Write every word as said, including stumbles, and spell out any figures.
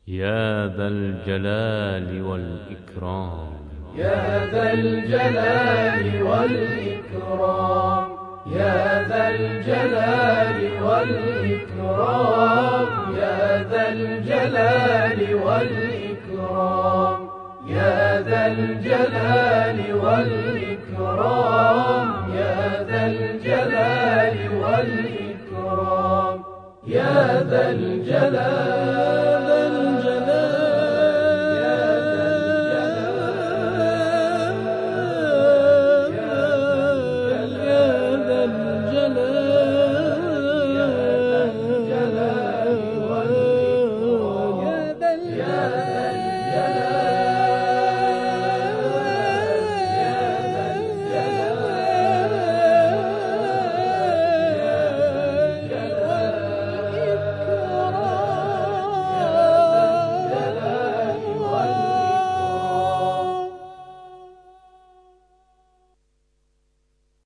يا ذا الجلال والإكرام. يا ذا الجلال والإكرام. يا ذا الجلال والإكرام. يا ذا الجلال والإكرام. يا ذا الجلال والإكرام. يا ذا الجلال والإكرام. يا ذا الجلال